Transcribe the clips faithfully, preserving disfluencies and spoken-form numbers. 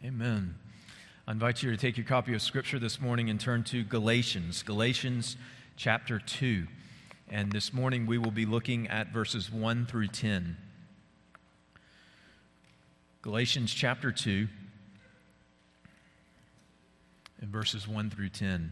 Amen. I invite you to take your copy of Scripture this morning and turn to Galatians, Galatians chapter two. And this morning we will be looking at verses one through ten. Galatians chapter two and verses one through ten.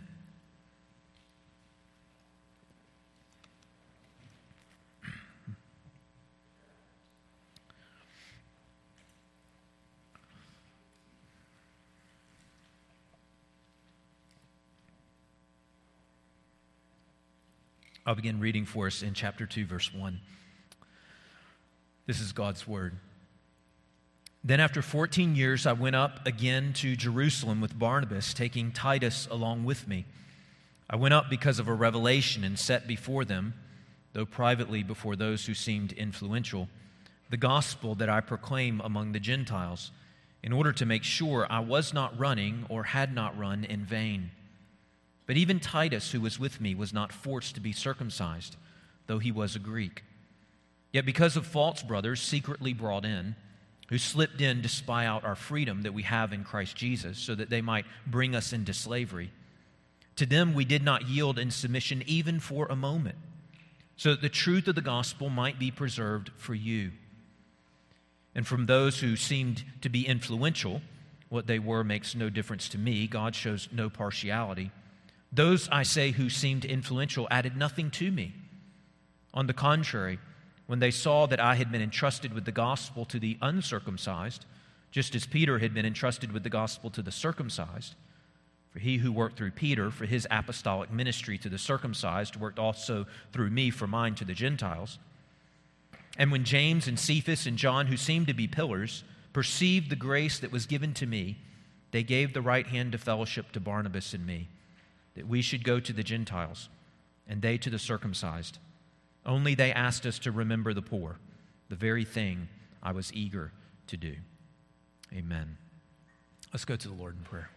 I'll begin reading for us in chapter two, verse one. This is God's word. Then after fourteen years, I went up again to Jerusalem with Barnabas, taking Titus along with me. I went up because of a revelation and set before them, though privately before those who seemed influential, the gospel that I proclaim among the Gentiles, in order to make sure I was not running or had not run in vain. But even Titus, who was with me, was not forced to be circumcised, though he was a Greek. Yet because of false brothers secretly brought in, who slipped in to spy out our freedom that we have in Christ Jesus, so that they might bring us into slavery, to them we did not yield in submission even for a moment, so that the truth of the gospel might be preserved for you. And from those who seemed to be influential, what they were makes no difference to me. God shows no partiality. Those, I say, who seemed influential added nothing to me. On the contrary, when they saw that I had been entrusted with the gospel to the uncircumcised, just as Peter had been entrusted with the gospel to the circumcised, for he who worked through Peter for his apostolic ministry to the circumcised worked also through me for mine to the Gentiles. And when James and Cephas and John, who seemed to be pillars, perceived the grace that was given to me, they gave the right hand of fellowship to Barnabas and me, that we should go to the Gentiles, and they to the circumcised. Only they asked us to remember the poor, the very thing I was eager to do. Amen. Let's go to the Lord in prayer.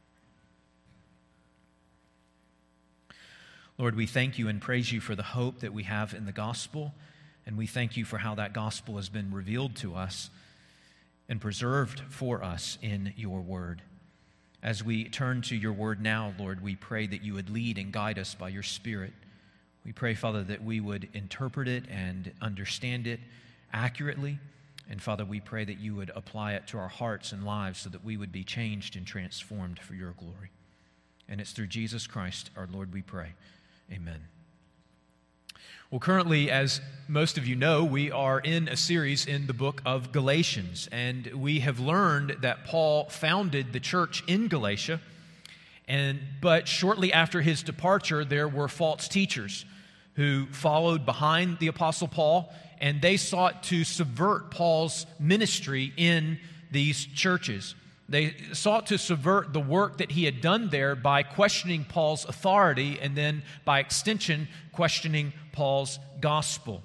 Lord, we thank you and praise you for the hope that we have in the gospel, and we thank you for how that gospel has been revealed to us and preserved for us in your word. As we turn to your word now, Lord, we pray that you would lead and guide us by your Spirit. We pray, Father, that we would interpret it and understand it accurately. And, Father, we pray that you would apply it to our hearts and lives so that we would be changed and transformed for your glory. And it's through Jesus Christ, our Lord, we pray. Amen. Well, currently, as most of you know, we are in a series in the book of Galatians, and we have learned that Paul founded the church in Galatia, and but shortly after his departure, there were false teachers who followed behind the Apostle Paul, and they sought to subvert Paul's ministry in these churches. They sought to subvert the work that he had done there by questioning Paul's authority and then, by extension, questioning Paul's gospel.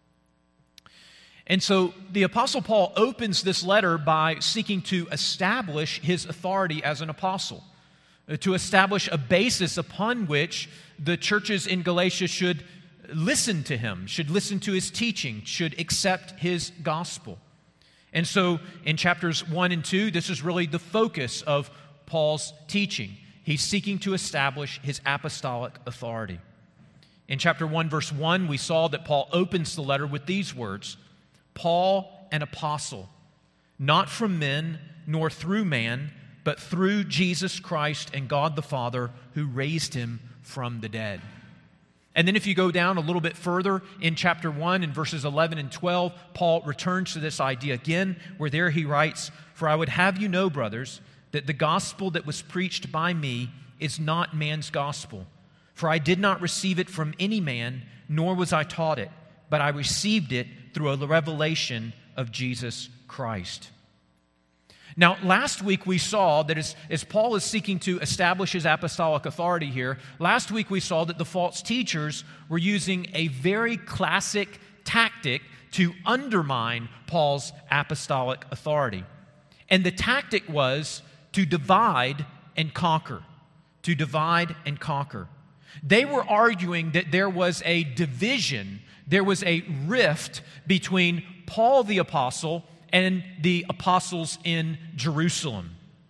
And so the Apostle Paul opens this letter by seeking to establish his authority as an apostle, to establish a basis upon which the churches in Galatia should listen to him, should listen to his teaching, should accept his gospel. And so in chapters one and two, this is really the focus of Paul's teaching. He's seeking to establish his apostolic authority. In chapter one, verse one, we saw that Paul opens the letter with these words, Paul, an apostle, not from men nor through man, but through Jesus Christ and God the Father who raised him from the dead. And then if you go down a little bit further in chapter one, in verses eleven and twelve, Paul returns to this idea again, where there he writes, For I would have you know, brothers, that the gospel that was preached by me is not man's gospel. For I did not receive it from any man, nor was I taught it, but I received it through a revelation of Jesus Christ. Now, last week we saw that as, as Paul is seeking to establish his apostolic authority here, last week we saw that the false teachers were using a very classic tactic to undermine Paul's apostolic authority. And the tactic was to divide and conquer. To divide and conquer. They were arguing that there was a division, there was a rift between Paul the apostle and the apostles in Jerusalem.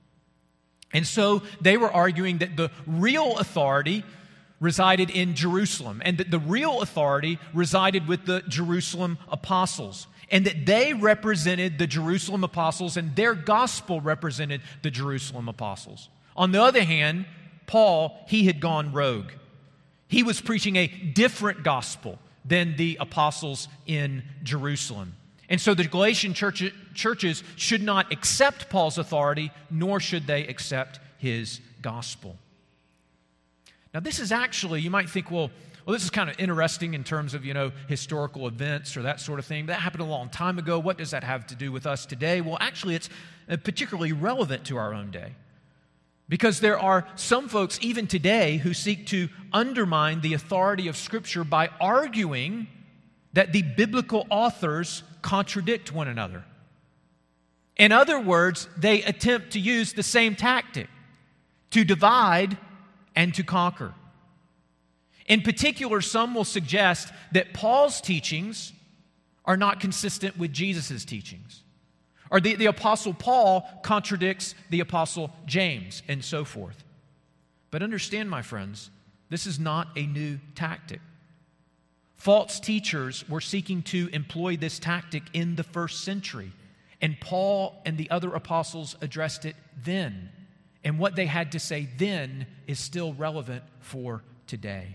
And so they were arguing that the real authority resided in Jerusalem, and that the real authority resided with the Jerusalem apostles, and that they represented the Jerusalem apostles, and their gospel represented the Jerusalem apostles. On the other hand, Paul, he had gone rogue. He was preaching a different gospel than the apostles in Jerusalem. And so the Galatian church, churches should not accept Paul's authority, nor should they accept his gospel. Now, this is actually, you might think, well, well, this is kind of interesting in terms of, you know, historical events or that sort of thing. That happened a long time ago. What does that have to do with us today? Well, actually, it's particularly relevant to our own day. Because there are some folks, even today, who seek to undermine the authority of Scripture by arguing that the biblical authors contradict one another. In other words, they attempt to use the same tactic, to divide and to conquer. In particular, some will suggest that Paul's teachings are not consistent with Jesus' teachings. Or the, the Apostle Paul contradicts the Apostle James, and so forth. But understand, my friends, this is not a new tactic. False teachers were seeking to employ this tactic in the first century, and Paul and the other apostles addressed it then. And what they had to say then is still relevant for today.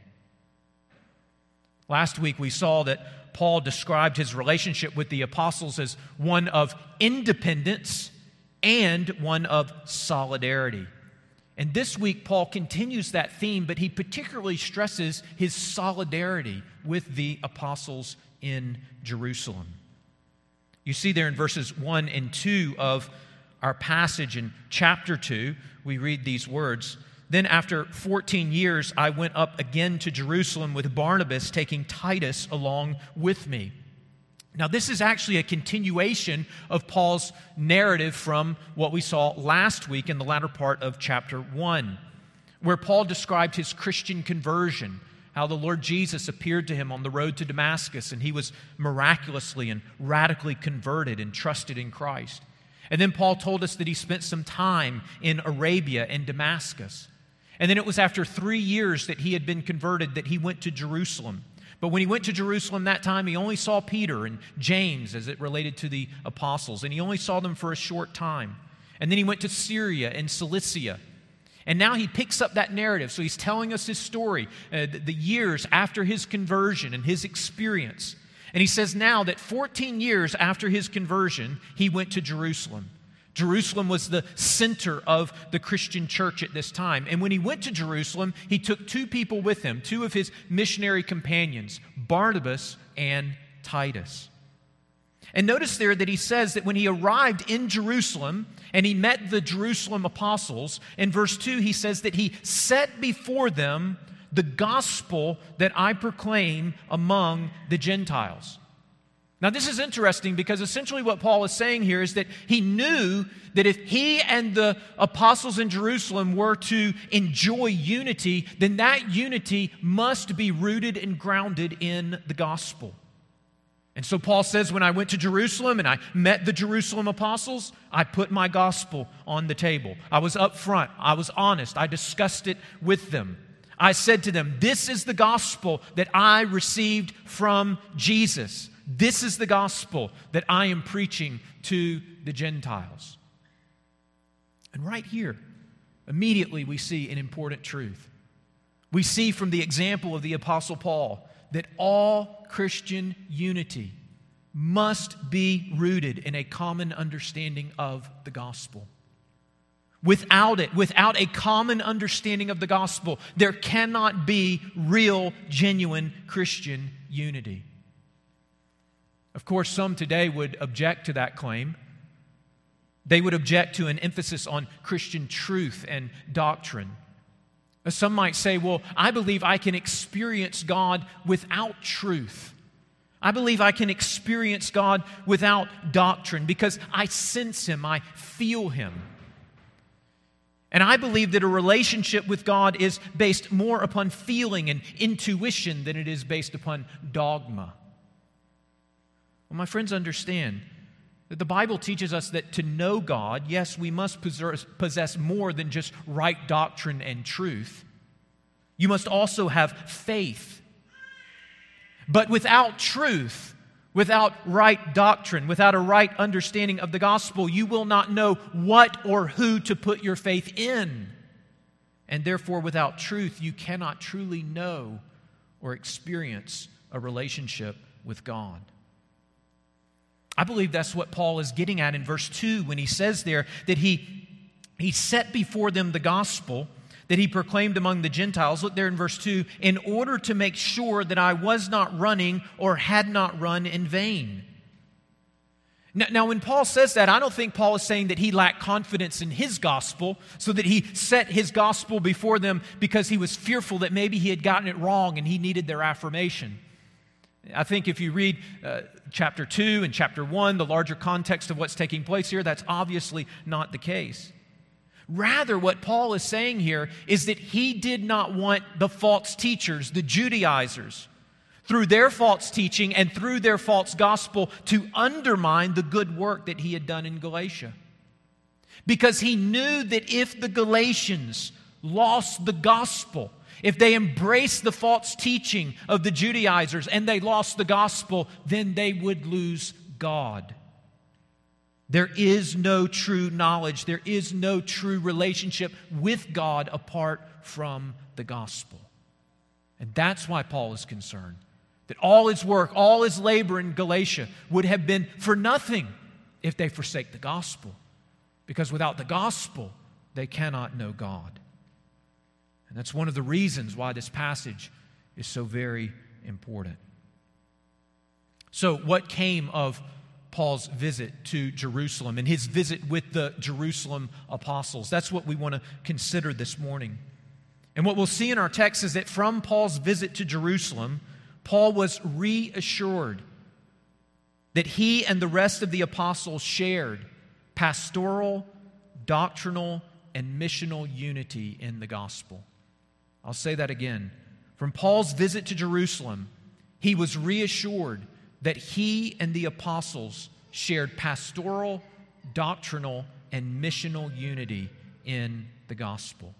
Last week we saw that Paul described his relationship with the apostles as one of independence and one of solidarity. And this week Paul continues that theme, but he particularly stresses his solidarity with the apostles in Jerusalem. You see there in verses one and two of our passage in chapter two, we read these words, "Then after fourteen years, I went up again to Jerusalem with Barnabas, taking Titus along with me." Now, this is actually a continuation of Paul's narrative from what we saw last week in the latter part of chapter one, where Paul described his Christian conversion, how the Lord Jesus appeared to him on the road to Damascus, and he was miraculously and radically converted and trusted in Christ. And then Paul told us that he spent some time in Arabia and Damascus. And then it was after three years that he had been converted that he went to Jerusalem. But when he went to Jerusalem that time, he only saw Peter and James as it related to the apostles. And he only saw them for a short time. And then he went to Syria and Cilicia. And now he picks up that narrative. So he's telling us his story, uh, the, the years after his conversion and his experience. And he says now that fourteen years after his conversion, he went to Jerusalem. Jerusalem was the center of the Christian church at this time. And when he went to Jerusalem, he took two people with him, two of his missionary companions, Barnabas and Titus. And notice there that he says that when he arrived in Jerusalem and he met the Jerusalem apostles, in verse two he says that he set before them the gospel that I proclaim among the Gentiles. Now, this is interesting because essentially what Paul is saying here is that he knew that if he and the apostles in Jerusalem were to enjoy unity, then that unity must be rooted and grounded in the gospel. And so Paul says, when I went to Jerusalem and I met the Jerusalem apostles, I put my gospel on the table. I was up front. I was honest. I discussed it with them. I said to them, this is the gospel that I received from Jesus. This is the gospel that I am preaching to the Gentiles. And right here, immediately we see an important truth. We see from the example of the Apostle Paul that all Christian unity must be rooted in a common understanding of the gospel. Without it, without a common understanding of the gospel, there cannot be real, genuine Christian unity. Of course, some today would object to that claim. They would object to an emphasis on Christian truth and doctrine. Some might say, well, I believe I can experience God without truth. I believe I can experience God without doctrine because I sense Him, I feel Him. And I believe that a relationship with God is based more upon feeling and intuition than it is based upon dogma. Well, my friends, understand That the Bible teaches us that to know God, yes, we must possess, possess more than just right doctrine and truth. You must also have faith. But without truth, without right doctrine, without a right understanding of the gospel, you will not know what or who to put your faith in. And therefore, without truth, you cannot truly know or experience a relationship with God. I believe that's what Paul is getting at in verse two when he says there that he, he set before them the gospel that he proclaimed among the Gentiles. Look there in verse two, in order to make sure that I was not running or had not run in vain. Now, now, when Paul says that, I don't think Paul is saying that he lacked confidence in his gospel, so that he set his gospel before them because he was fearful that maybe he had gotten it wrong and he needed their affirmation. I think if you read uh, chapter two and chapter one, the larger context of what's taking place here, that's obviously not the case. Rather, what Paul is saying here is that he did not want the false teachers, the Judaizers, through their false teaching and through their false gospel to undermine the good work that he had done in Galatia. Because he knew that if the Galatians lost the gospel, if they embraced the false teaching of the Judaizers and they lost the gospel, then they would lose God. There is no true knowledge. There is no true relationship with God apart from the gospel. And that's why Paul is concerned. That all his work, all his labor in Galatia would have been for nothing if they forsake the gospel. Because without the gospel, they cannot know God. And that's one of the reasons why this passage is so very important. So, what came of Paul's visit to Jerusalem and his visit with the Jerusalem apostles? That's what we want to consider this morning. And what we'll see in our text is that from Paul's visit to Jerusalem, Paul was reassured that he and the rest of the apostles shared pastoral, doctrinal, and missional unity in the gospel. I'll say that again. From Paul's visit to Jerusalem, he was reassured that he and the apostles shared pastoral, doctrinal, and missional unity in the gospel.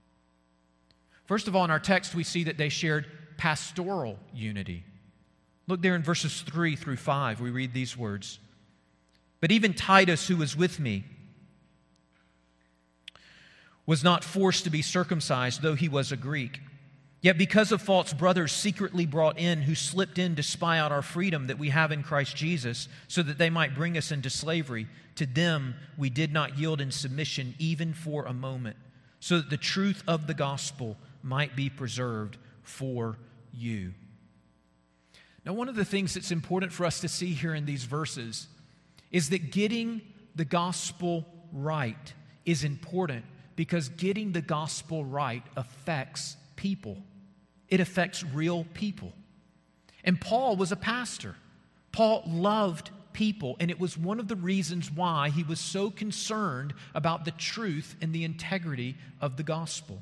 First of all, in our text, we see that they shared pastoral unity. Look there in verses three through five. We read these words. But even Titus, who was with me, was not forced to be circumcised, though he was a Greek. Yet because of false brothers secretly brought in, who slipped in to spy out our freedom that we have in Christ Jesus, so that they might bring us into slavery, to them we did not yield in submission even for a moment, so that the truth of the gospel might be preserved for you. Now, one of the things that's important for us to see here in these verses is that getting the gospel right is important, because getting the gospel right affects people. It affects real people. And Paul was a pastor. Paul loved people, and it was one of the reasons why he was so concerned about the truth and the integrity of the gospel.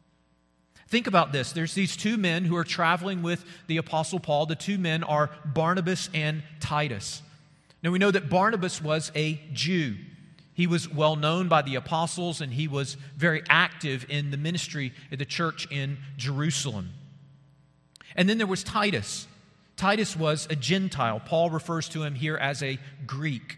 Think about this. There's these two men who are traveling with the Apostle Paul. The two men are Barnabas and Titus. Now, we know that Barnabas was a Jew. He was well known by the apostles, and he was very active in the ministry at the church in Jerusalem. And then there was Titus. Titus was a Gentile. Paul refers to him here as a Greek.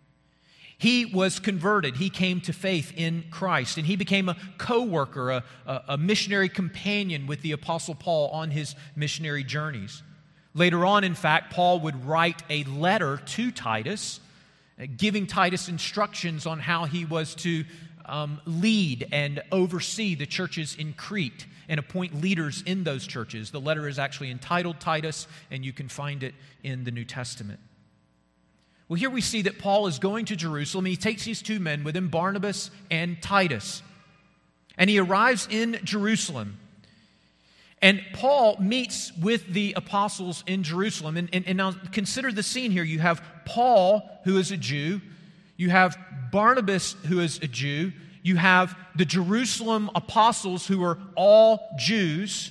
He was converted. He came to faith in Christ, and he became a co-worker, a, a, a missionary companion with the Apostle Paul on his missionary journeys. Later on, in fact, Paul would write a letter to Titus, giving Titus instructions on how he was to um, lead and oversee the churches in Crete and appoint leaders in those churches. The letter is actually entitled Titus, and you can find it in the New Testament. Well, here we see that Paul is going to Jerusalem. He takes these two men with him, Barnabas and Titus. And he arrives in Jerusalem. And Paul meets with the apostles in Jerusalem. And, and, and now consider the scene here. You have Paul, who is a Jew. You have Barnabas, who is a Jew. You have the Jerusalem apostles, who are all Jews.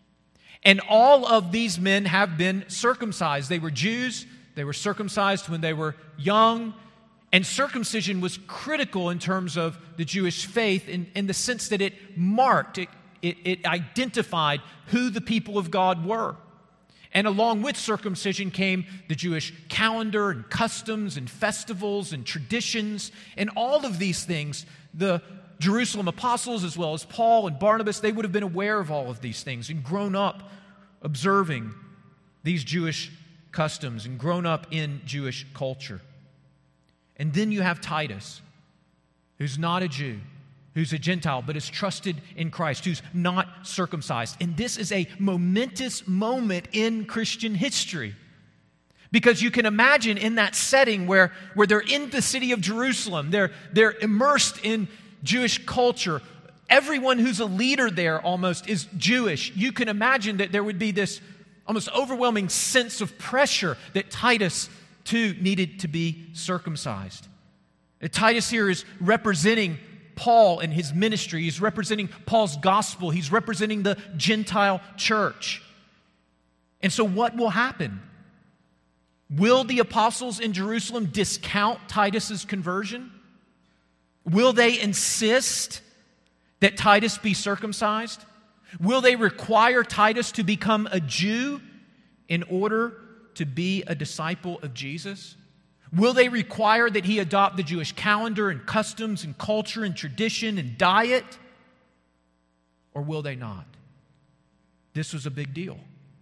And all of these men have been circumcised. They were Jews. They were circumcised when they were young. And circumcision was critical in terms of the Jewish faith in, in the sense that it marked, it, it, it identified who the people of God were. And along with circumcision came the Jewish calendar and customs and festivals and traditions. And all of these things, the Jerusalem apostles as well as Paul and Barnabas, they would have been aware of all of these things and grown up observing these Jewish customs and grown up in Jewish culture. And then you have Titus, who's not a Jew, who's a Gentile, but is trusted in Christ, who's not circumcised. And this is a momentous moment in Christian history. Because you can imagine in that setting where, where they're in the city of Jerusalem, they're, they're immersed in Jewish culture. Everyone who's a leader there almost is Jewish. You can imagine that there would be this almost overwhelming sense of pressure that Titus too needed to be circumcised. Titus here is representing Paul and his ministry. He's representing Paul's gospel. He's representing the Gentile church. And so what will happen? Will the apostles in Jerusalem discount Titus's conversion? Will they insist that Titus be circumcised? Will they require Titus to become a Jew in order to be a disciple of Jesus? Will they require that he adopt the Jewish calendar and customs and culture and tradition and diet? Or will they not? This was a big deal.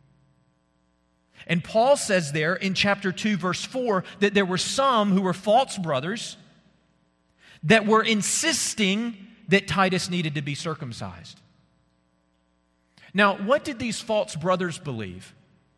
And Paul says there in chapter two, verse four, that there were some who were false brothers that were insisting that Titus needed to be circumcised. Now, what did these false brothers believe?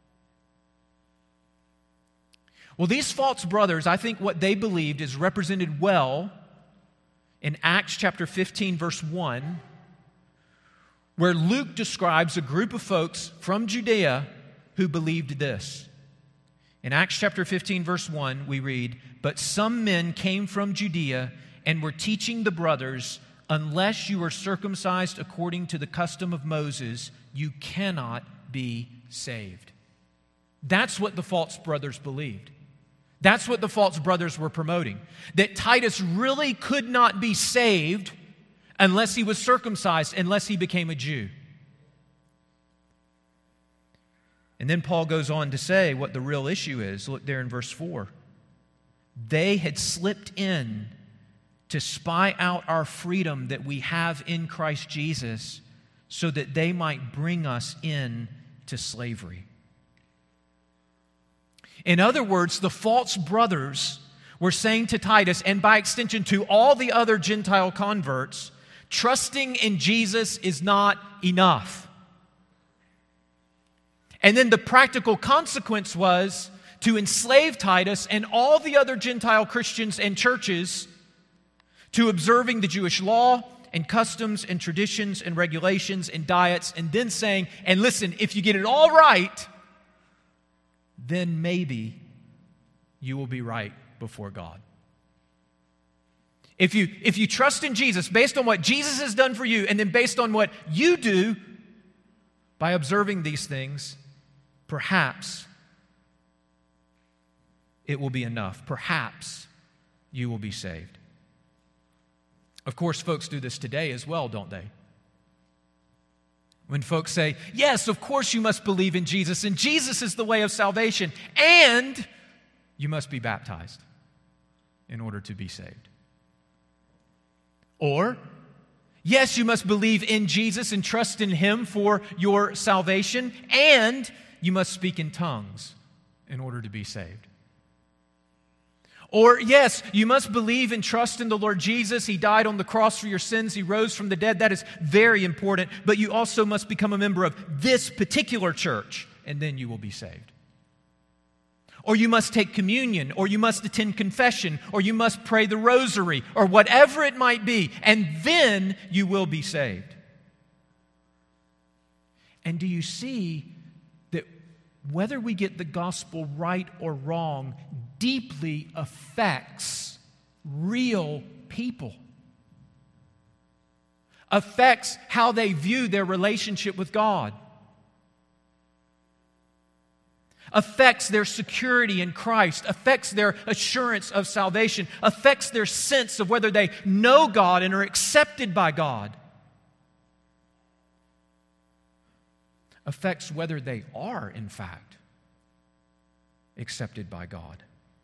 Well, these false brothers, I think what they believed is represented well in Acts chapter fifteen, verse one, where Luke describes a group of folks from Judea who believed this. In Acts chapter fifteen, verse one, we read, "But some men came from Judea and were teaching the brothers, unless you are circumcised according to the custom of Moses, you cannot be saved." That's what the false brothers believed. That's what the false brothers were promoting. That Titus really could not be saved unless he was circumcised, unless he became a Jew. And then Paul goes on to say what the real issue is. Look there in verse four. They had slipped in to spy out our freedom that we have in Christ Jesus so that they might bring us in to slavery. In other words, the false brothers were saying to Titus, and by extension to all the other Gentile converts, trusting in Jesus is not enough. And then the practical consequence was to enslave Titus and all the other Gentile Christians and churches to observing the Jewish law and customs and traditions and regulations and diets, and then saying, and listen, if you get it all right, then maybe you will be right before God. If you, if you trust in Jesus based on what Jesus has done for you, and then based on what you do by observing these things, perhaps it will be enough. Perhaps you will be saved. Of course, folks do this today as well, don't they? When folks say, yes, of course you must believe in Jesus, and Jesus is the way of salvation, and you must be baptized in order to be saved. Or, yes, you must believe in Jesus and trust in Him for your salvation, and you must speak in tongues in order to be saved. Or, yes, you must believe and trust in the Lord Jesus. He died on the cross for your sins. He rose from the dead. That is very important. But you also must become a member of this particular church, and then you will be saved. Or you must take communion, or you must attend confession, or you must pray the rosary, or whatever it might be, and then you will be saved. And do you see that whether we get the gospel right or wrong deeply affects real people? Affects how they view their relationship with God. affects their security in Christ, affects their assurance of salvation, affects their sense of whether they know God and are accepted by God, affects whether they are, in fact, accepted by God.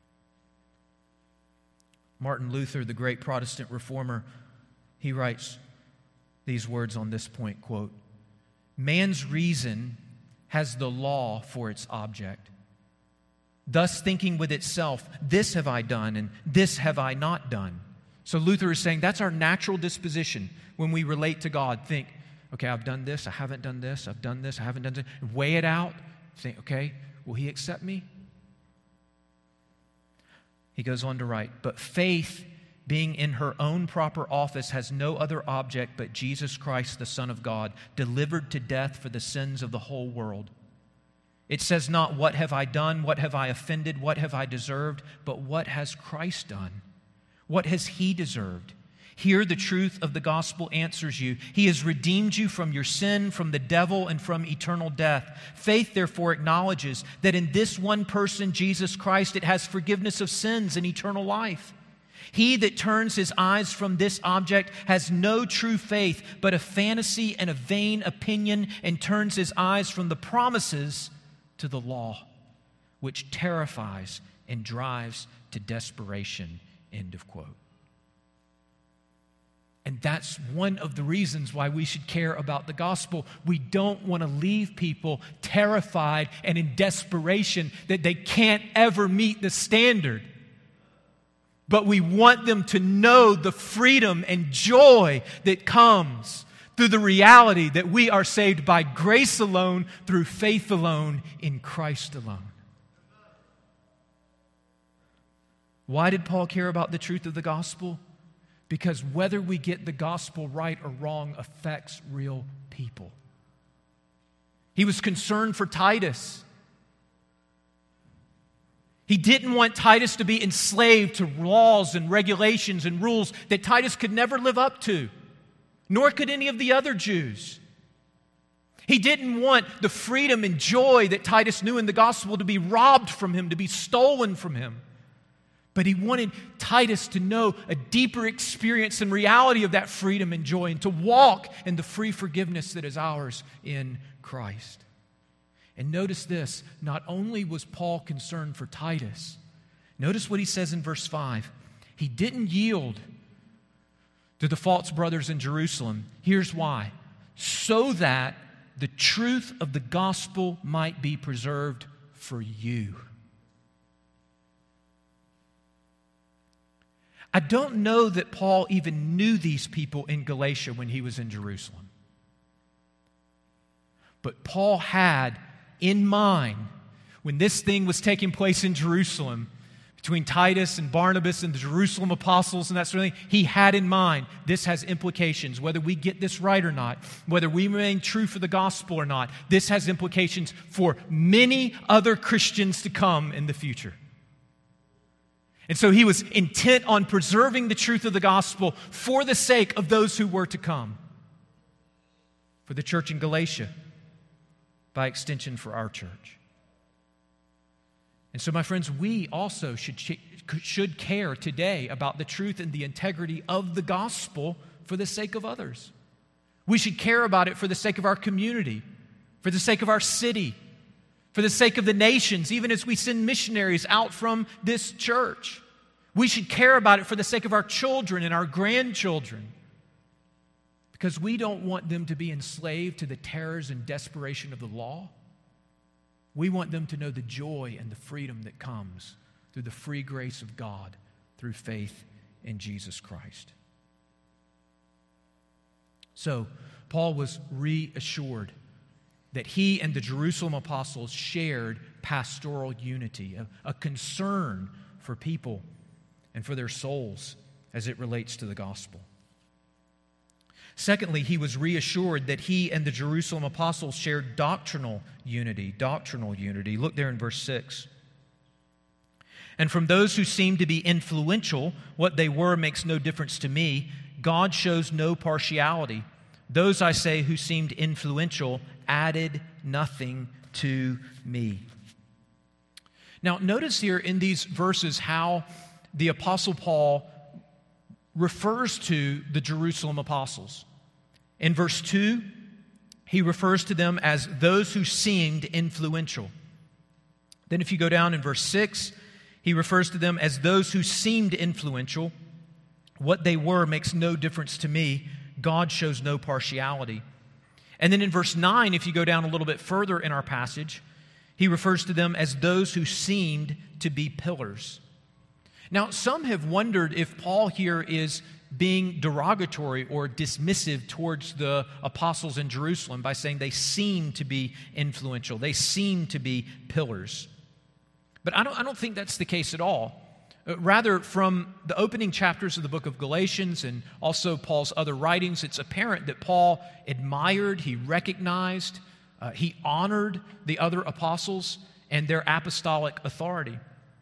Martin Luther, the great Protestant reformer, he writes these words on this point, quote, "Man's reason has the law for its object, thus thinking with itself, this have I done and this have I not done." So Luther is saying that's our natural disposition when we relate to God. Think, okay, I've done this, I haven't done this, I've done this, I haven't done this. Weigh it out. Think, okay, will He accept me? He goes on to write, "But faith, being in her own proper office, has no other object but Jesus Christ, the Son of God, delivered to death for the sins of the whole world. It says not, what have I done, what have I offended, what have I deserved, but what has Christ done? What has He deserved? Here the truth of the gospel answers you. He has redeemed you from your sin, from the devil, and from eternal death. Faith, therefore, acknowledges that in this one person, Jesus Christ, it has forgiveness of sins and eternal life. He that turns his eyes from this object has no true faith, but a fantasy and a vain opinion, and turns his eyes from the promises to the law, which terrifies and drives to desperation." End of quote. And that's one of the reasons why we should care about the gospel. We don't want to leave people terrified and in desperation that they can't ever meet the standard. But we want them to know the freedom and joy that comes through the reality that we are saved by grace alone, through faith alone, in Christ alone. Why did Paul care about the truth of the gospel? Because whether we get the gospel right or wrong affects real people. He was concerned for Titus. He didn't want Titus to be enslaved to laws and regulations and rules that Titus could never live up to, nor could any of the other Jews. He didn't want the freedom and joy that Titus knew in the gospel to be robbed from him, to be stolen from him. But he wanted Titus to know a deeper experience and reality of that freedom and joy, and to walk in the free forgiveness that is ours in Christ. And notice this, not only was Paul concerned for Titus, notice what he says in verse five. He didn't yield to the false brothers in Jerusalem. Here's why. So that the truth of the gospel might be preserved for you. I don't know that Paul even knew these people in Galatia when he was in Jerusalem. But Paul had in mind, when this thing was taking place in Jerusalem, between Titus and Barnabas and the Jerusalem apostles and that sort of thing, he had in mind, this has implications. Whether we get this right or not, whether we remain true for the gospel or not, this has implications for many other Christians to come in the future. And so he was intent on preserving the truth of the gospel for the sake of those who were to come. For the church in Galatia, by extension for our church. And so, my friends, we also should, should care today about the truth and the integrity of the gospel for the sake of others. We should care about it for the sake of our community, for the sake of our city, for the sake of the nations, even as we send missionaries out from this church. We should care about it for the sake of our children and our grandchildren, because we don't want them to be enslaved to the terrors and desperation of the law. We want them to know the joy and the freedom that comes through the free grace of God through faith in Jesus Christ. So, Paul was reassured that he and the Jerusalem apostles shared pastoral unity, a, a concern for people and for their souls as it relates to the gospel. Secondly, he was reassured that he and the Jerusalem apostles shared doctrinal unity. Doctrinal unity. Look there in verse six. And from those who seem to be influential, what they were makes no difference to me. God shows no partiality. Those, I say, who seemed influential added nothing to me. Now, notice here in these verses how the Apostle Paul refers to the Jerusalem apostles. In verse two, he refers to them as those who seemed influential. Then if you go down in verse six, he refers to them as those who seemed influential. What they were makes no difference to me. God shows no partiality. And then in verse nine, if you go down a little bit further in our passage, he refers to them as those who seemed to be pillars. Now, some have wondered if Paul here is being derogatory or dismissive towards the apostles in Jerusalem by saying they seem to be influential, they seem to be pillars. But I don't, I don't think that's the case at all. Rather, from the opening chapters of the book of Galatians and also Paul's other writings, it's apparent that Paul admired, he recognized, uh, he honored the other apostles and their apostolic authority.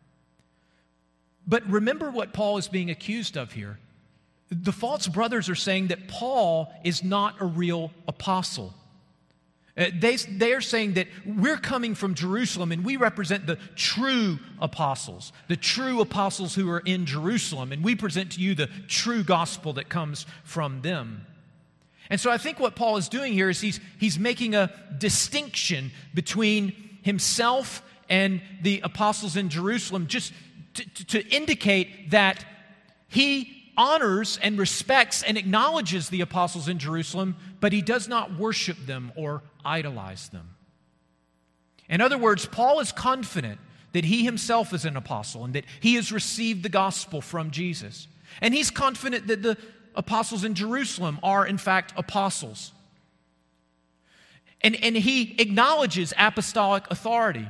But remember what Paul is being accused of here. The false brothers are saying that Paul is not a real apostle. Uh, they, they are saying that we're coming from Jerusalem and we represent the true apostles, the true apostles who are in Jerusalem, and we present to you the true gospel that comes from them. And so I think what Paul is doing here is he's, he's making a distinction between himself and the apostles in Jerusalem, just to, to, to indicate that he honors and respects and acknowledges the apostles in Jerusalem, but he does not worship them or idolize them. In other words, Paul is confident that he himself is an apostle and that he has received the gospel from Jesus. And he's confident that the apostles in Jerusalem are, in fact, apostles. And, and he acknowledges apostolic authority.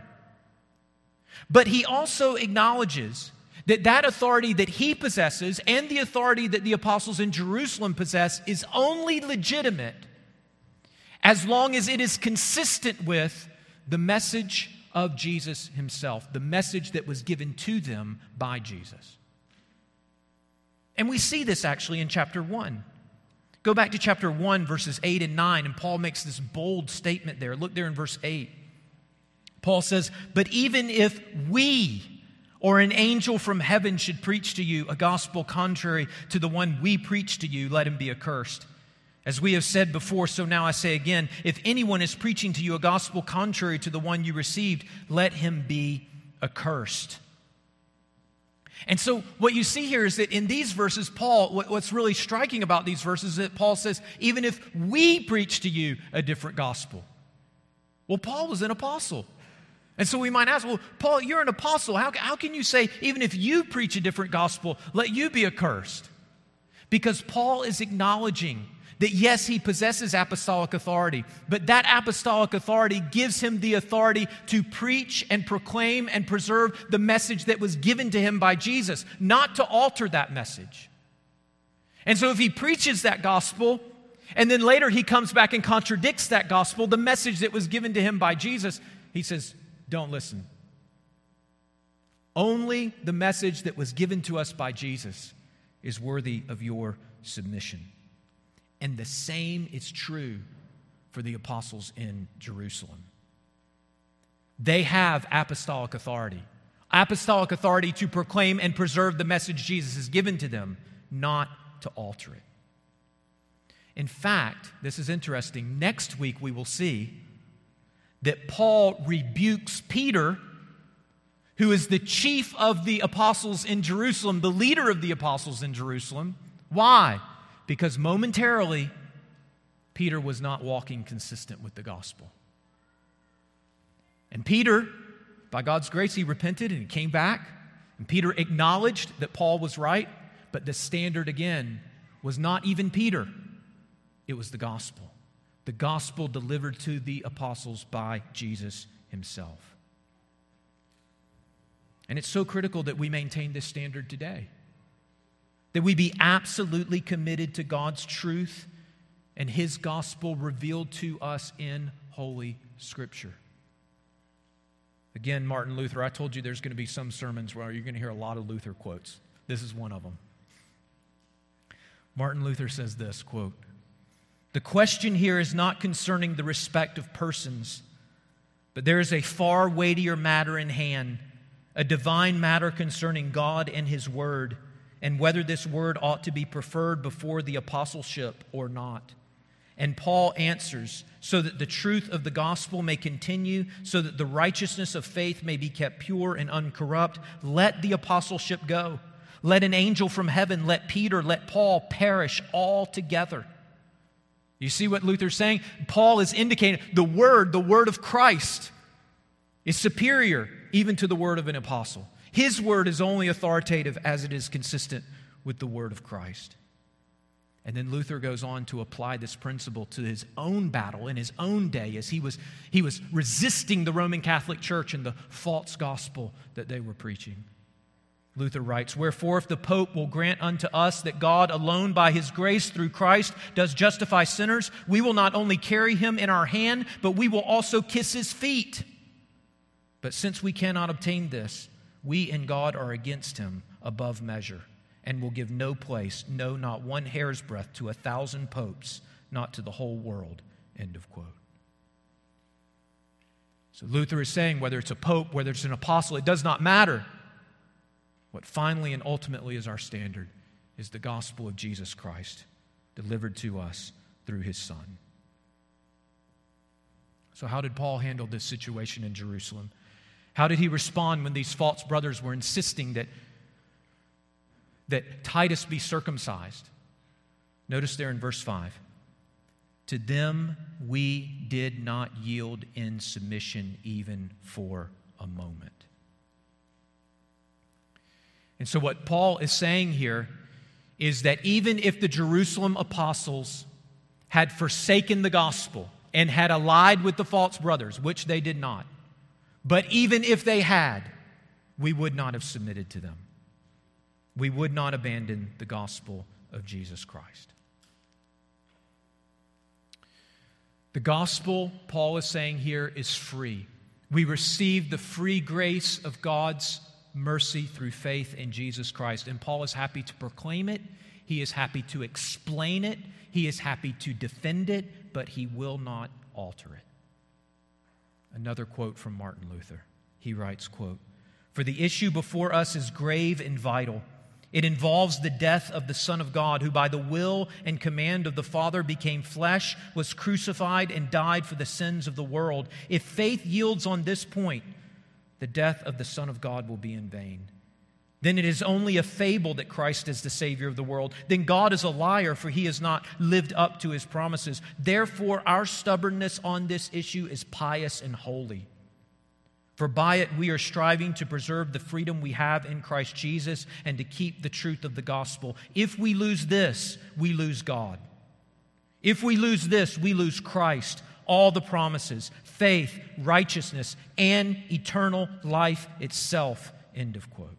But he also acknowledges that that authority that he possesses and the authority that the apostles in Jerusalem possess is only legitimate as long as it is consistent with the message of Jesus himself, the message that was given to them by Jesus. And we see this actually in chapter one. Go back to chapter one, verses eight and nine, and Paul makes this bold statement there. Look there in verse eight. Paul says, "But even if we or an angel from heaven should preach to you a gospel contrary to the one we preach to you, let him be accursed. As we have said before, so now I say again, if anyone is preaching to you a gospel contrary to the one you received, let him be accursed." And so what you see here is that in these verses, Paul, what's really striking about these verses is that Paul says, even if we preach to you a different gospel. Well, Paul was an apostle. And so we might ask, well, Paul, you're an apostle. How, how can you say, even if you preach a different gospel, let you be accursed? Because Paul is acknowledging that, yes, he possesses apostolic authority, but that apostolic authority gives him the authority to preach and proclaim and preserve the message that was given to him by Jesus, not to alter that message. And so if he preaches that gospel, and then later he comes back and contradicts that gospel, the message that was given to him by Jesus, he says, don't listen. Only the message that was given to us by Jesus is worthy of your submission. And the same is true for the apostles in Jerusalem. They have apostolic authority. Apostolic authority to proclaim and preserve the message Jesus has given to them, not to alter it. In fact, this is interesting. Next week we will see that Paul rebukes Peter, who is the chief of the apostles in Jerusalem, the leader of the apostles in Jerusalem. Why? Because momentarily, Peter was not walking consistent with the gospel. And Peter, by God's grace, he repented and he came back. And Peter acknowledged that Paul was right, but the standard again was not even Peter. It was the gospel. The gospel delivered to the apostles by Jesus himself. And it's so critical that we maintain this standard today. That we be absolutely committed to God's truth and his gospel revealed to us in Holy Scripture. Again, Martin Luther, I told you there's going to be some sermons where you're going to hear a lot of Luther quotes. This is one of them. Martin Luther says this, quote, "The question here is not concerning the respect of persons, but there is a far weightier matter in hand, a divine matter concerning God and His Word, and whether this Word ought to be preferred before the apostleship or not. And Paul answers, so that the truth of the gospel may continue, so that the righteousness of faith may be kept pure and uncorrupt, let the apostleship go. Let an angel from heaven, let Peter, let Paul perish altogether. You see what Luther's saying? Paul is indicating the word, the word of Christ, is superior even to the word of an apostle. His word is only authoritative as it is consistent with the word of Christ. And then Luther goes on to apply this principle to his own battle in his own day as he was, he was resisting the Roman Catholic Church and the false gospel that they were preaching. Luther writes, "Wherefore, if the Pope will grant unto us that God alone by His grace through Christ does justify sinners, we will not only carry him in our hand, but we will also kiss his feet. But since we cannot obtain this, we and God are against him above measure, and will give no place, no, not one hair's breadth, to a thousand popes, not to the whole world." End of quote. So Luther is saying whether it's a pope, whether it's an apostle, it does not matter. What finally and ultimately is our standard is the gospel of Jesus Christ, delivered to us through His Son. So how did Paul handle this situation in Jerusalem? How did he respond when these false brothers were insisting that, that Titus be circumcised? Notice there in verse five, "To them we did not yield in submission even for a moment." And so what Paul is saying here is that even if the Jerusalem apostles had forsaken the gospel and had allied with the false brothers, which they did not, but even if they had, we would not have submitted to them. We would not abandon the gospel of Jesus Christ. The gospel, Paul is saying here, is free. We receive the free grace of God's mercy through faith in Jesus Christ. And Paul is happy to proclaim it. He is happy to explain it. He is happy to defend it, but he will not alter it. Another quote from Martin Luther. He writes, quote, "For the issue before us is grave and vital. It involves the death of the Son of God, who by the will and command of the Father became flesh, was crucified, and died for the sins of the world. If faith yields on this point, the death of the Son of God will be in vain. Then it is only a fable that Christ is the Savior of the world. Then God is a liar, for He has not lived up to His promises. Therefore, our stubbornness on this issue is pious and holy. For by it we are striving to preserve the freedom we have in Christ Jesus and to keep the truth of the gospel. If we lose this, we lose God. If we lose this, we lose Christ, all the promises, faith, righteousness, and eternal life itself." End of quote.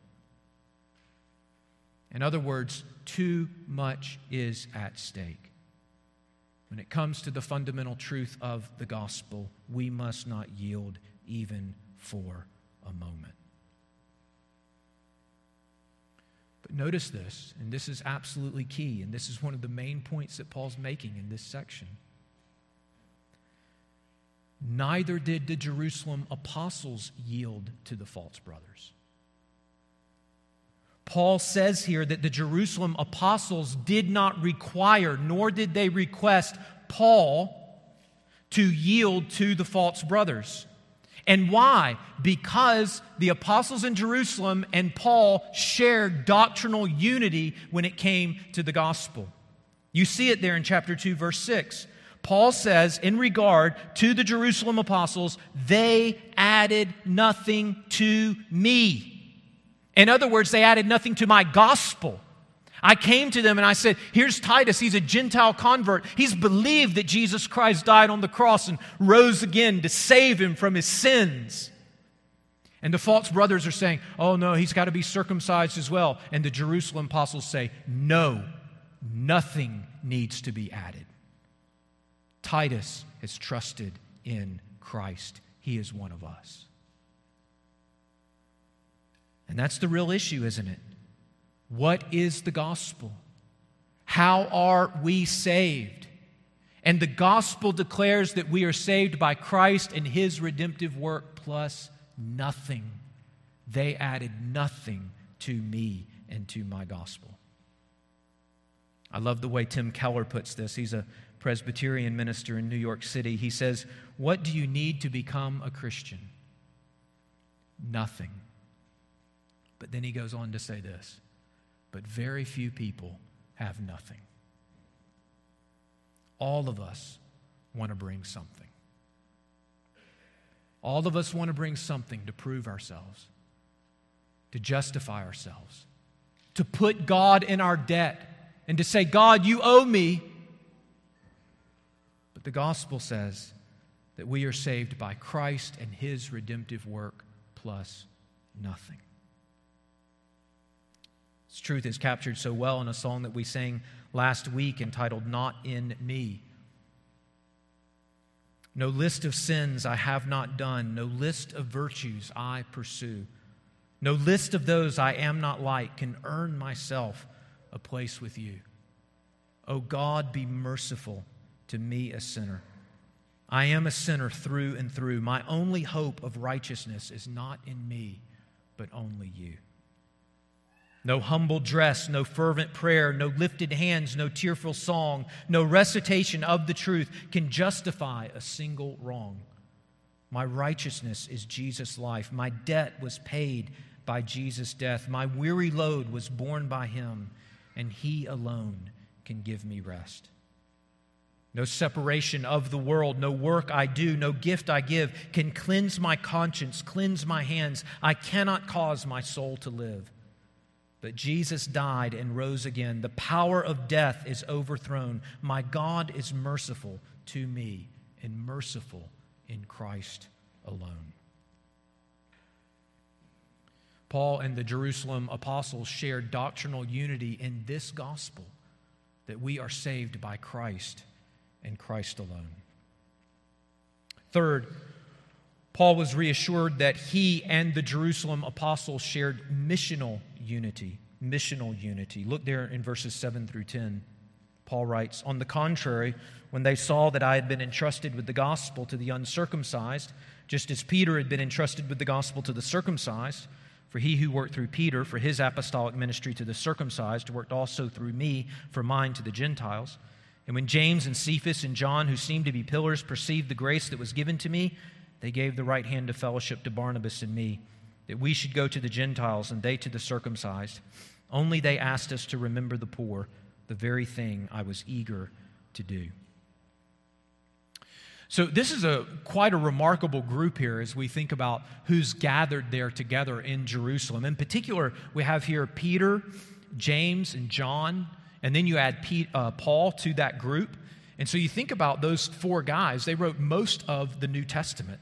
In other words, too much is at stake. When it comes to the fundamental truth of the gospel, we must not yield even for a moment. But notice this, and this is absolutely key, and this is one of the main points that Paul's making in this section. Neither did the Jerusalem apostles yield to the false brothers. Paul says here that the Jerusalem apostles did not require, nor did they request Paul to yield to the false brothers. And why? Because the apostles in Jerusalem and Paul shared doctrinal unity when it came to the gospel. You see it there in chapter two, verse six. Paul says, in regard to the Jerusalem apostles, they added nothing to me. In other words, they added nothing to my gospel. I came to them and I said, here's Titus. He's a Gentile convert. He's believed that Jesus Christ died on the cross and rose again to save him from his sins. And the false brothers are saying, oh no, he's got to be circumcised as well. And the Jerusalem apostles say, no, nothing needs to be added. Titus has trusted in Christ. He is one of us. And that's the real issue, isn't it? What is the gospel? How are we saved? And the gospel declares that we are saved by Christ and His redemptive work plus nothing. they added nothing to me and to my gospel. I love the way Tim Keller puts this. He's a Presbyterian minister in New York City. He says, "What do you need to become a Christian? Nothing." But then he goes on to say this, "But very few people have nothing." All of us want to bring something. All of us want to bring something to prove ourselves, to justify ourselves, to put God in our debt, and to say, "God, you owe me." But the gospel says that we are saved by Christ and His redemptive work plus nothing. This truth is captured so well in a song that we sang last week entitled "Not in Me." No list of sins I have not done, no list of virtues I pursue, no list of those I am not like can earn myself a place with you. O God, be merciful to me, a sinner. I am a sinner through and through. My only hope of righteousness is not in me, but only you. No humble dress, no fervent prayer, no lifted hands, no tearful song, no recitation of the truth can justify a single wrong. My righteousness is Jesus' life. My debt was paid by Jesus' death. My weary load was borne by Him, and He alone can give me rest. No separation of the world, no work I do, no gift I give can cleanse my conscience, cleanse my hands. I cannot cause my soul to live. But Jesus died and rose again. The power of death is overthrown. My God is merciful to me and merciful in Christ alone. Paul and the Jerusalem apostles shared doctrinal unity in this gospel, that we are saved by Christ and Christ alone. Third, Paul was reassured that he and the Jerusalem apostles shared missional unity. Missional unity. Look there in verses seven through ten. Paul writes, "On the contrary, when they saw that I had been entrusted with the gospel to the uncircumcised, just as Peter had been entrusted with the gospel to the circumcised, for he who worked through Peter for his apostolic ministry to the circumcised worked also through me for mine to the Gentiles. And when James and Cephas and John, who seemed to be pillars, perceived the grace that was given to me, they gave the right hand of fellowship to Barnabas and me, that we should go to the Gentiles and they to the circumcised. Only they asked us to remember the poor, the very thing I was eager to do." So this is a quite a remarkable group here as we think about who's gathered there together in Jerusalem. In particular, we have here Peter, James, and John, and then you add Pete, uh, Paul to that group. And so you think about those four guys, they wrote most of the New Testament.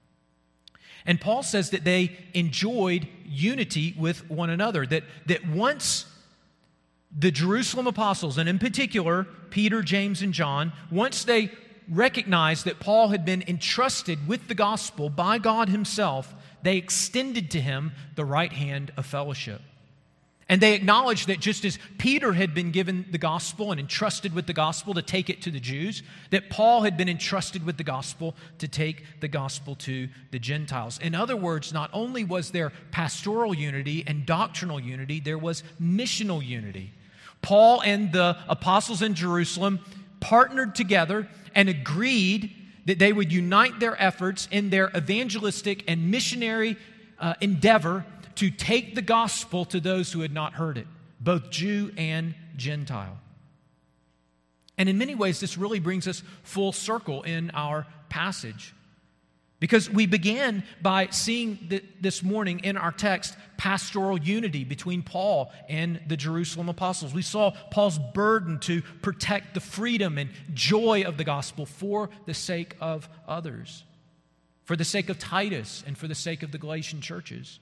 And Paul says that they enjoyed unity with one another, that, that once the Jerusalem apostles, and in particular Peter, James, and John, once they recognized that Paul had been entrusted with the gospel by God Himself, they extended to him the right hand of fellowship. And they acknowledged that just as Peter had been given the gospel and entrusted with the gospel to take it to the Jews, that Paul had been entrusted with the gospel to take the gospel to the Gentiles. In other words, not only was there pastoral unity and doctrinal unity, there was missional unity. Paul and the apostles in Jerusalem partnered together and agreed that they would unite their efforts in their evangelistic and missionary uh, endeavor to take the gospel to those who had not heard it, both Jew and Gentile. And in many ways, this really brings us full circle in our passage. Because we began by seeing th- this morning in our text pastoral unity between Paul and the Jerusalem apostles. We saw Paul's burden to protect the freedom and joy of the gospel for the sake of others, for the sake of Titus and for the sake of the Galatian churches.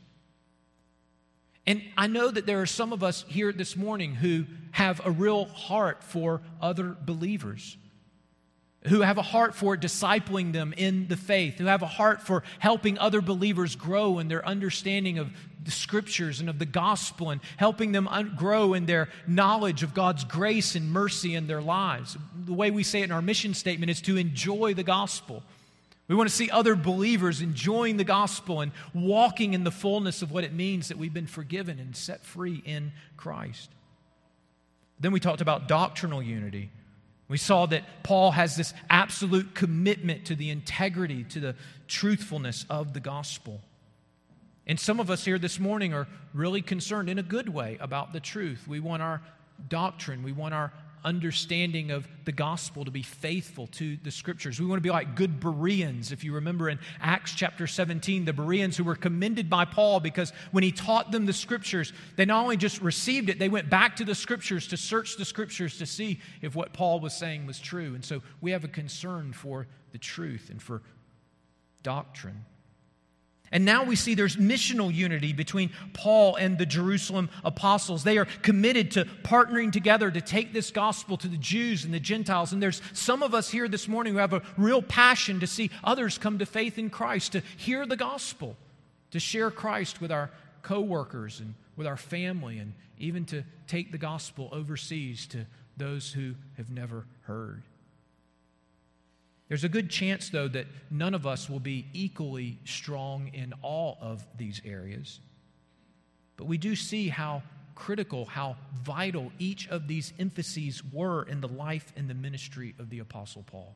And I know that there are some of us here this morning who have a real heart for other believers, who have a heart for discipling them in the faith, who have a heart for helping other believers grow in their understanding of the Scriptures and of the gospel, and helping them un- grow in their knowledge of God's grace and mercy in their lives. The way we say it in our mission statement is to enjoy the gospel. We want to see other believers enjoying the gospel and walking in the fullness of what it means that we've been forgiven and set free in Christ. Then we talked about doctrinal unity. We saw that Paul has this absolute commitment to the integrity, to the truthfulness of the gospel. And some of us here this morning are really concerned in a good way about the truth. We want our doctrine, we want our understanding of the gospel to be faithful to the Scriptures. We want to be like good Bereans. If you remember in Acts chapter seventeen, the Bereans who were commended by Paul because when he taught them the Scriptures, they not only just received it, they went back to the Scriptures to search the Scriptures to see if what Paul was saying was true. And so we have a concern for the truth and for doctrine. And now we see there's missional unity between Paul and the Jerusalem apostles. They are committed to partnering together to take this gospel to the Jews and the Gentiles. And there's some of us here this morning who have a real passion to see others come to faith in Christ, to hear the gospel, to share Christ with our co-workers and with our family, and even to take the gospel overseas to those who have never heard. There's a good chance, though, that none of us will be equally strong in all of these areas. But we do see how critical, how vital each of these emphases were in the life and the ministry of the Apostle Paul.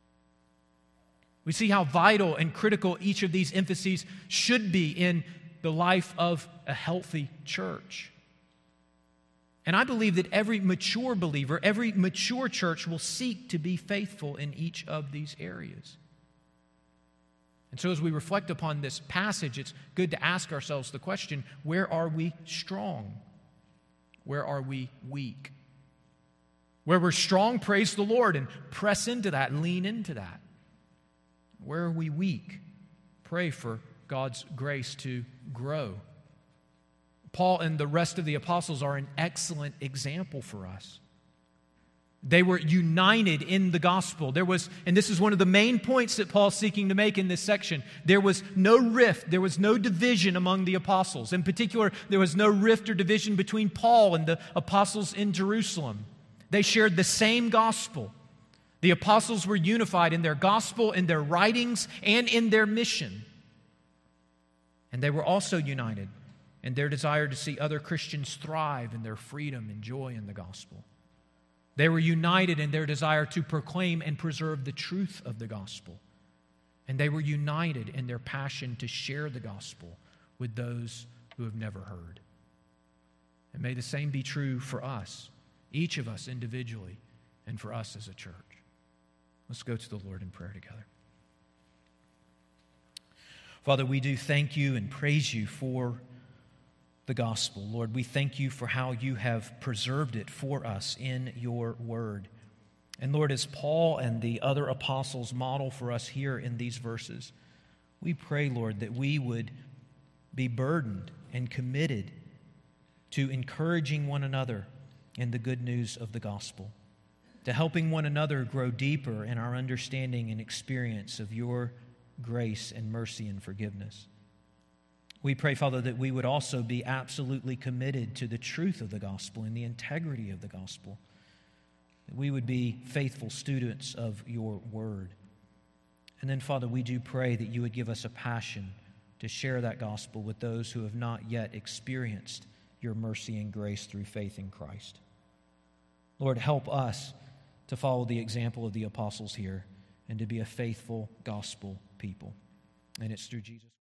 We see how vital and critical each of these emphases should be in the life of a healthy church. And I believe that every mature believer, every mature church will seek to be faithful in each of these areas. And so as we reflect upon this passage, it's good to ask ourselves the question, where are we strong? Where are we weak? Where we're strong, praise the Lord and press into that, lean into that. Where are we weak? Pray for God's grace to grow. Paul and the rest of the apostles are an excellent example for us. They were united in the gospel. There was, and this is one of the main points that Paul's seeking to make in this section, there was no rift, there was no division among the apostles. In particular, there was no rift or division between Paul and the apostles in Jerusalem. They shared the same gospel. The apostles were unified in their gospel, in their writings, and in their mission. And they were also united and their desire to see other Christians thrive in their freedom and joy in the gospel. They were united in their desire to proclaim and preserve the truth of the gospel. And they were united in their passion to share the gospel with those who have never heard. And may the same be true for us, each of us individually, and for us as a church. Let's go to the Lord in prayer together. Father, we do thank you and praise you for the gospel. Lord, we thank you for how you have preserved it for us in your word. And Lord, as Paul and the other apostles model for us here in these verses, we pray, Lord, that we would be burdened and committed to encouraging one another in the good news of the gospel, to helping one another grow deeper in our understanding and experience of your grace and mercy and forgiveness. We pray, Father, that we would also be absolutely committed to the truth of the gospel and the integrity of the gospel, that we would be faithful students of your word. And then, Father, we do pray that you would give us a passion to share that gospel with those who have not yet experienced your mercy and grace through faith in Christ. Lord, help us to follow the example of the apostles here and to be a faithful gospel people. And it's through Jesus.